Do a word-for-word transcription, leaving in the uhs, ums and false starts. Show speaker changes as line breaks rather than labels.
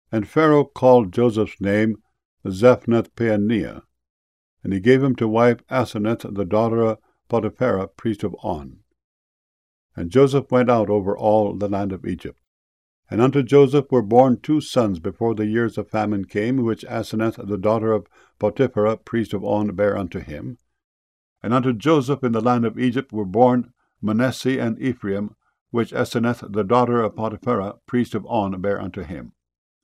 And Pharaoh called Joseph's name Zaphnath-Paaneah, and he gave him to wife Asenath, the daughter of Potiphera, priest of On. And Joseph went out over all the land of Egypt. And unto Joseph were born two sons before the years of famine came, which Asenath, the daughter of Potiphera, priest of On, bare unto him. And unto Joseph in the land of Egypt were born Manasseh and Ephraim, which Asenath, the daughter of Potiphera, priest of On, bare unto him.